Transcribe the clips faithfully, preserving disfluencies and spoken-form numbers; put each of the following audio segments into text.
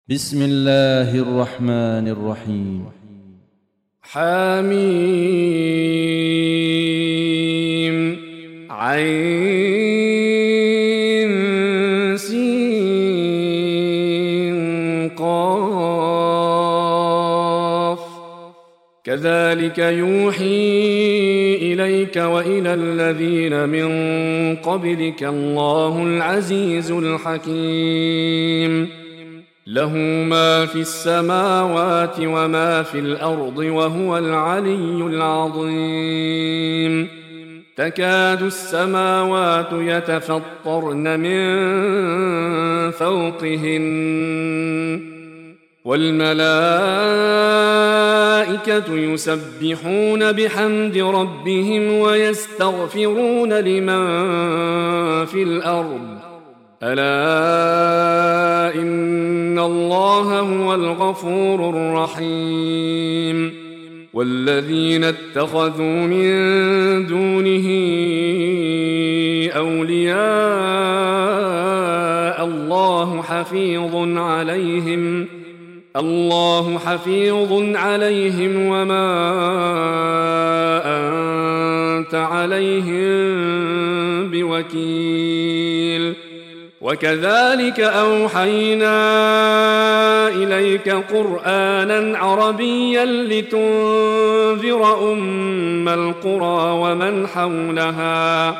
بسم الله الرحمن الرحيم. حميم عين سين قاف كذلك يوحي إليك وإلى الذين من قبلك الله العزيز الحكيم. له ما في السماوات وما في الأرض وهو العلي العظيم. تكاد السماوات يتفطرن من فوقهن والملائكة يسبحون بحمد ربهم ويستغفرون لمن في الأرض ألا إن الله هو الغفور الرحيم. والذين اتخذوا من دونه أولياء الله حفيظ عليهم الله حفيظ عليهم وما أنت عليهم بوكيل. وكذلك أوحينا إليك قرآنا عربيا لتنذر أم القرى ومن حولها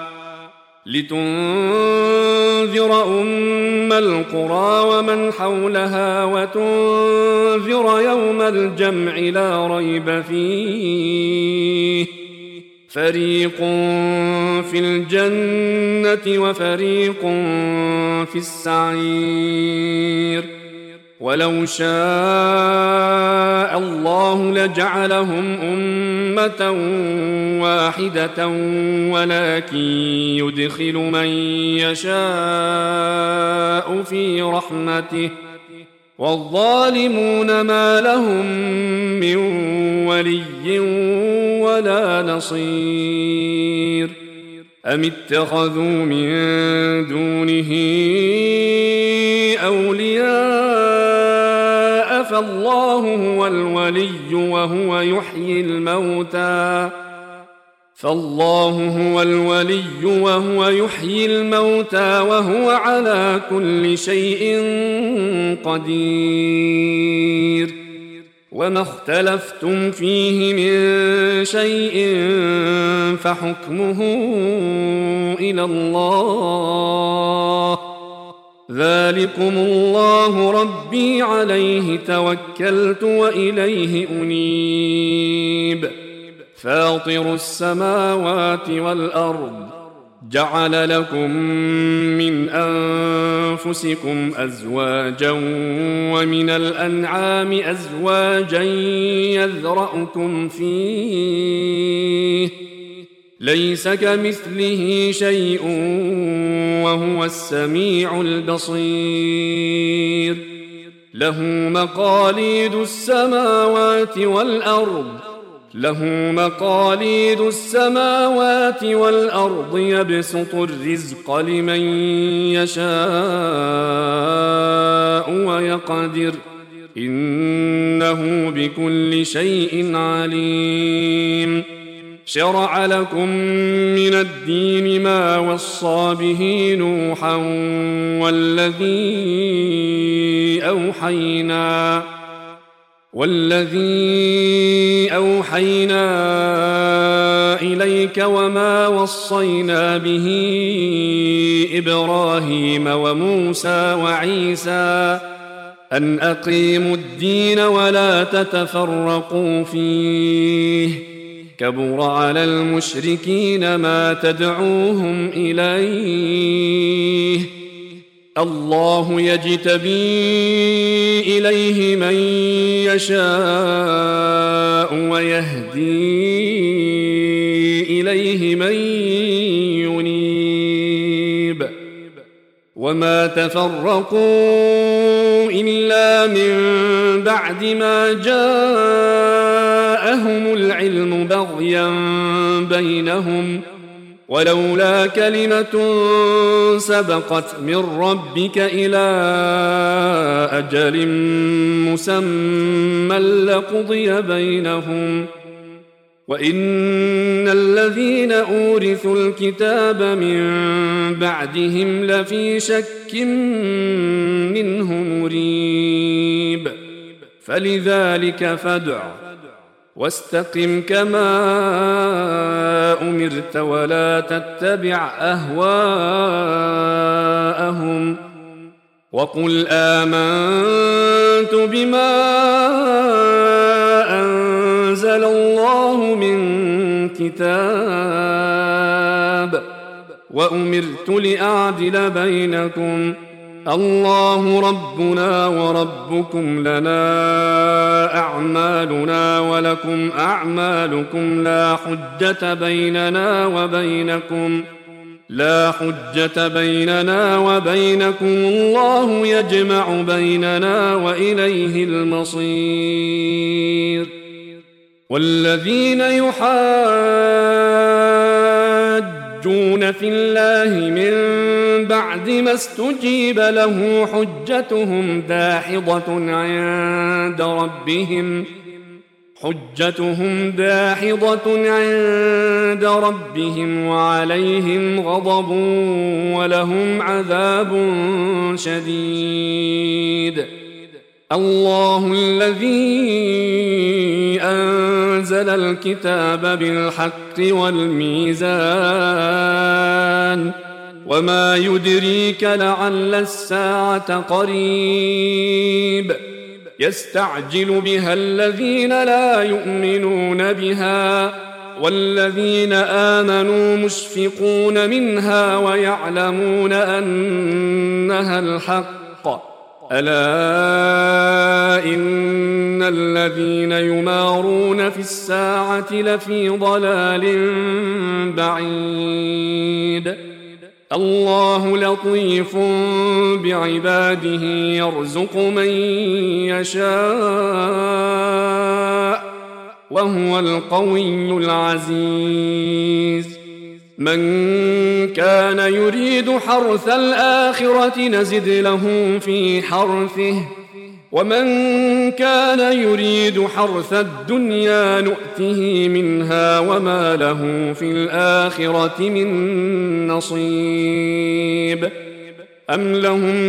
لتنذر أم القرى ومن حولها وتنذر يوم الجمع لا ريب فيه فريق في الجنة وفريق في السعير. ولو شاء الله لجعلهم أمة واحدة ولكن يدخل من يشاء في رحمته والظالمون ما لهم من ولي ولا نصير. أم اتخذوا من دونه أولياء فالله هو الولي وهو يحيي الموتى فالله هو الولي وهو يحيي الموتى وهو على كل شيء قدير. وما اختلفتم فيه من شيء فحكمه إلى الله ذلكم الله ربي عليه توكلت وإليه أنيب. فاطر السماوات والأرض جعل لكم من أنفسكم أزواجا ومن الأنعام أزواجا يذرأكم فيه ليس كمثله شيء وهو السميع البصير. له مقاليد السماوات والأرض له مقاليد السماوات والأرض يبسط الرزق لمن يشاء ويقدر إنه بكل شيء عليم. شرع لكم من الدين ما وصى به نوحا والذي أوحينا والذي أوحينا إليك وما وصينا به إبراهيم وموسى وعيسى أن أقيموا الدين ولا تتفرقوا فيه كبر على المشركين ما تدعوهم إليه. الله يجتبي إليه من يشاء ويهدي إليه من ينيب. وما تفرقوا إلا من بعد ما جاءهم العلم بغيا بينهم ولولا كلمة سبقت من ربك إلى أجل مسمى لقضي بينهم وإن الذين أورثوا الكتاب من بعدهم لفي شك منه مريب فلذلك فادع واستقم كما أمرت ولا تتبع أهواءهم وقل آمنت بما أنزل الله من كتاب وأمرت لأعدل بينكم الله ربنا وربكم لنا أعمالنا ولكم أعمالكم لا حجة بيننا وبينكم لا حجة بيننا وبينكم الله يجمع بيننا وإليه المصير والذين يحاجون في الله من بعد ما استجيب له حجتهم داحضة عند ربهم حجتهم داحضة عند ربهم وعليهم غضب ولهم عذاب شديد الله الذي أنزل الكتاب بالحق والميزان وما يدريك لعل الساعة قريب يستعجل بها الذين لا يؤمنون بها والذين آمنوا مشفقون منها ويعلمون أنها الحق ألا إن الذين يمارون في الساعة لفي ضلال بعيد الله لطيف بعباده يرزق من يشاء وهو القوي العزيز من كان يريد حرث الآخرة نزد له في حرثه ومن كان يريد حرث الدنيا نؤته منها وما له في الآخرة من نصيب أم لهم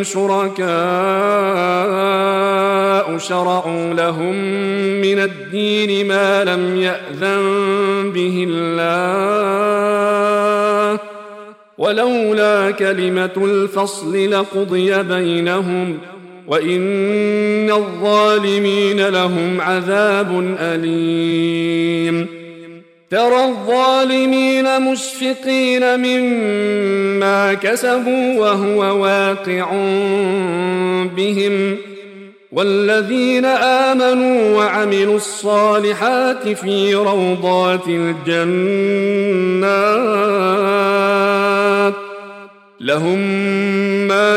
شركاء شرعوا لهم من الدين ما لم يأذن به الله ولولا كلمة الفصل لقضي بينهم وإن الظالمين لهم عذاب أليم ترى الظالمين مشفقين مما كسبوا وهو واقع بهم والذين آمنوا وعملوا الصالحات في روضات الجنات لهم ما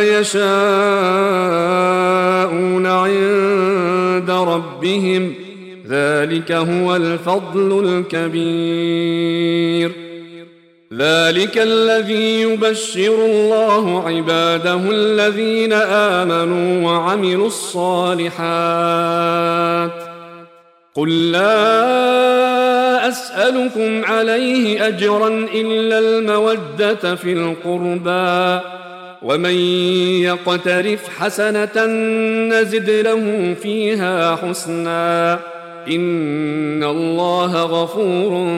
يشاءون عند ربهم ذلك هو الفضل الكبير ذلك الذي يبشر الله عباده الذين آمنوا وعملوا الصالحات قل لا أسألكم عليه أجرا إلا المودة في القربى ومن يقترف حسنة نزد له فيها حسنا إن الله غفور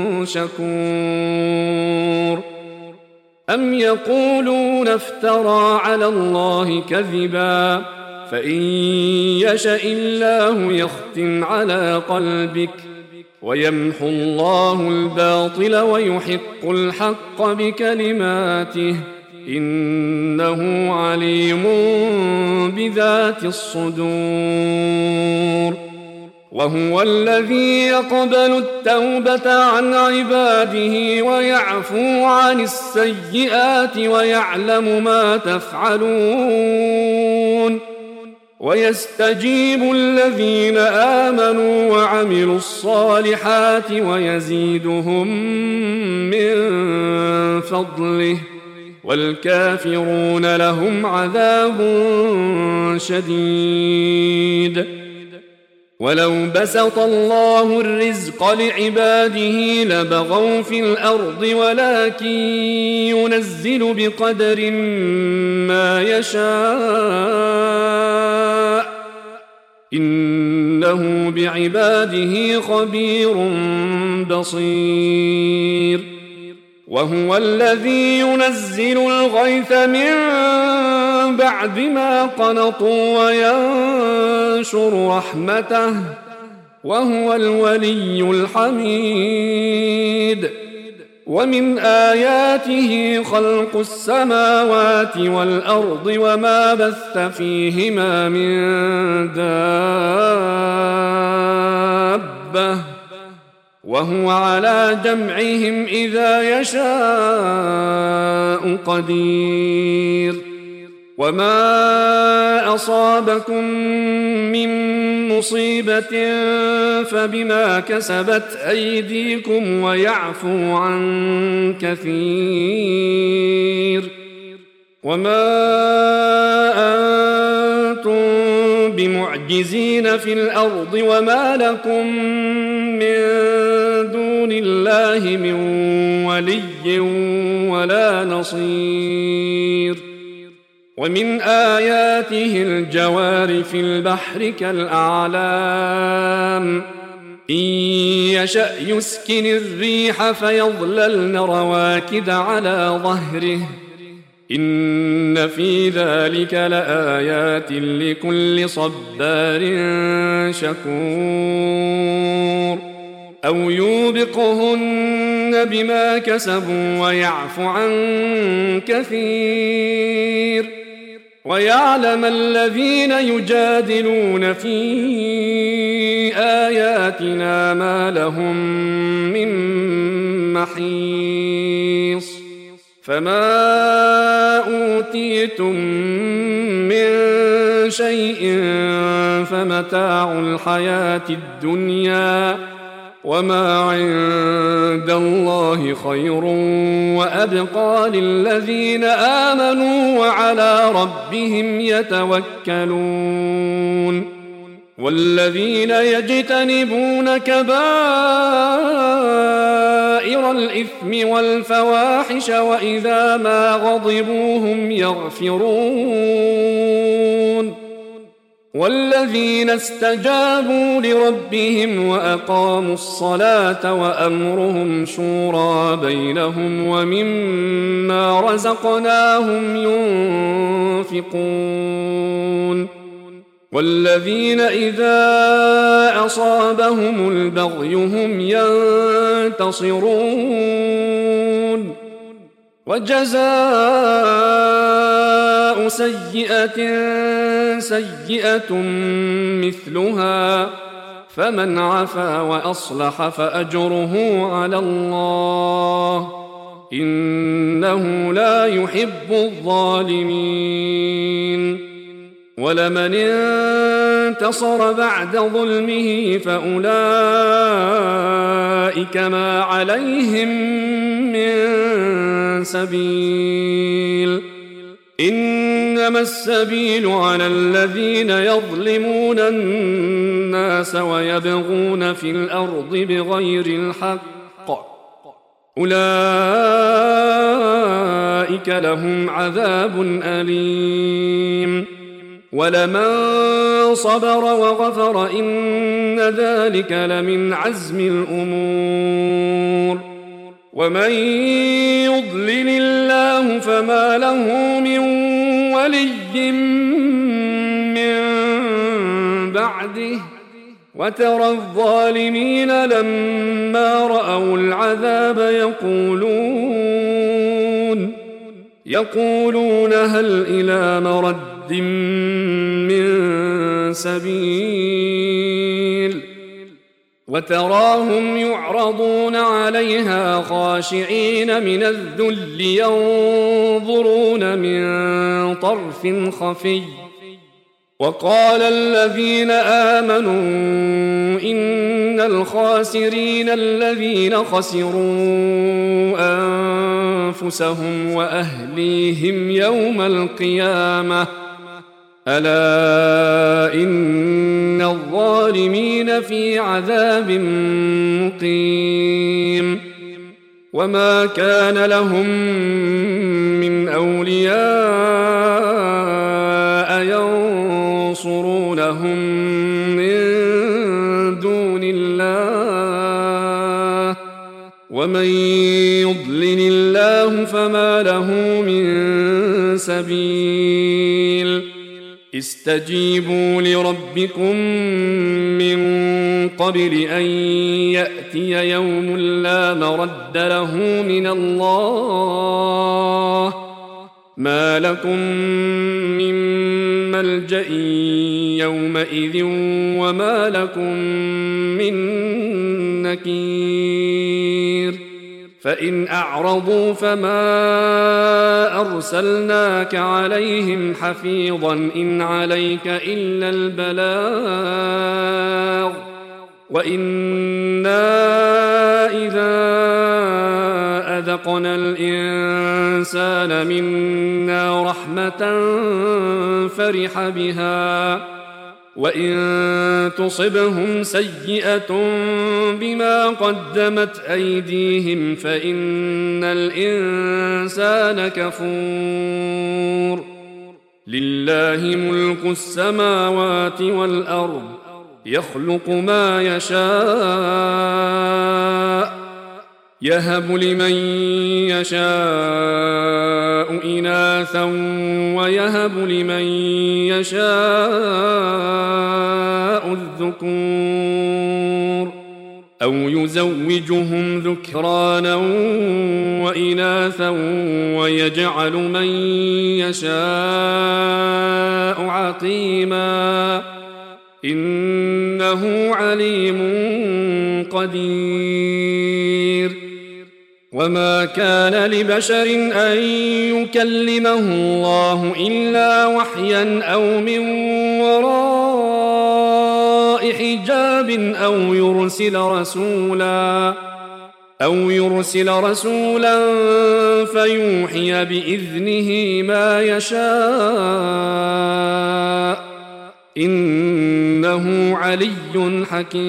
شكور أم يقولون افترى على الله كذبا فإن يشأ الله يختم على قلبك ويمحو الله الباطل ويحق الحق بكلماته إنه عليم بذات الصدور وهو الذي يقبل التوبة عن عباده ويعفو عن السيئات ويعلم ما تفعلون ويستجيب الذين آمنوا وعملوا الصالحات ويزيدهم من فضله والكافرون لهم عذاب شديد. ولو بسط الله الرزق لعباده لبغوا في الأرض ولكن ينزل بقدر ما يشاء إنه بعباده خبير بصير. وهو الذي ينزل الغيث من بعد ما قنطوا وينشر رحمته وهو الولي الحميد. ومن آياته خلق السماوات والأرض وما بث فيهما من دابة وهو على جمعهم إذا يشاء قدير. وما أصابكم من مصيبة فبما كسبت أيديكم ويعفو عن كثير. وما أنتم بمعجزين في الأرض وما لكم من دون الله من ولي ولا نصير. ومن آياته الجوار في البحر كالأعلام إن يشأ يسكن الريح فيظللن رواكد على ظهره إن في ذلك لآيات لكل صبار شكور. أو يوبقهن بما كسبوا ويعفو عن كثير. ويعلم الذين يجادلون في آياتنا ما لهم من محيص. فما أوتيتم من شيء فمتاع الحياة الدنيا وما عند الله خير وأبقى للذين آمنوا وعلى ربهم يتوكلون. والذين يجتنبون كبائر الإثم والفواحش وإذا ما غضبوا هم يغفرون. والذين استجابوا لربهم وأقاموا الصلاة وأمرهم شورى بينهم ومما رزقناهم ينفقون. والذين إذا أصابهم البغي هم ينتصرون. وجزاء سيئة سيئة مثلها فمن عفا وأصلح فأجره على الله إنه لا يحب الظالمين. ولمن انتصر بعد ظلمه فأولئك ما عليهم من سبيل إنما السبيل على الذين يظلمون الناس ويبغون في الأرض بغير الحق أولئك لهم عذاب أليم. ولمن صبر وغفر إن ذلك لمن عزم الأمور. ومن يضلل الله فما له من ولي من بعده وترى الظالمين لما رأوا العذاب يقولون يقولون هل إلى مرد من سبيل. وتراهم يعرضون عليها خاشعين من الذل ينظرون من طرف خفي. وقال الذين آمنوا إن الخاسرين الذين خسروا أنفسهم أنفسهم وأهليهم يوم القيامة ألا إن الظالمين في عذاب مقيم وما كان لهم من أولياء ينصرونهم من دون الله ومن يضلل الله فما له من سبيل استجيبوا لربكم من قبل أن يأتي يوم لا مرد له من الله ما لكم من ملجأ يومئذ وما لكم من نكير فإن أعرضوا فما أرسلناك عليهم حفيظا إن عليك إلا البلاغ وإنا إذا أذقنا الإنسان منا رحمة فرح بها وإن تصبهم سيئة بما قدمت أيديهم فإن الإنسان كفور لله ملك السماوات والأرض يخلق ما يشاء يهب لمن يشاء إناثا ويهب لمن يشاء الذكور أو يزوجهم ذكرانا وإناثا ويجعل من يشاء عقيما إنه عليم قدير وما كان لبشر أن يكلمه الله إلا وحيا أو من وراء حجاب أو يرسل رسولا أو يرسل رسولا فيوحي بإذنه ما يشاء إنه علي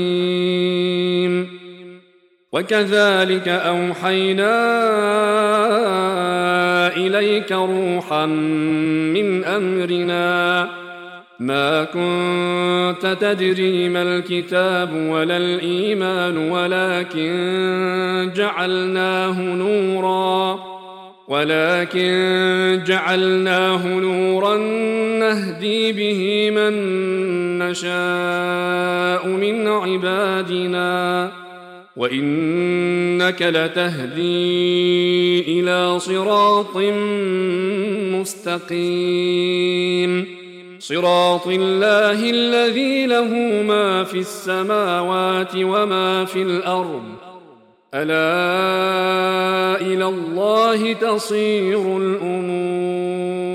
حكيم وكذلك أوحينا إليك روحا من أمرنا ما كنت تدري ما الكتاب ولا الإيمان ولكن جعلناه نورا ولكن جعلناه نورا نهدي به من نشاء من عبادنا وإنك لتهدي إلى صراط مستقيم صراط الله الذي له ما في السماوات وما في الأرض ألا إلى الله تصير الأمور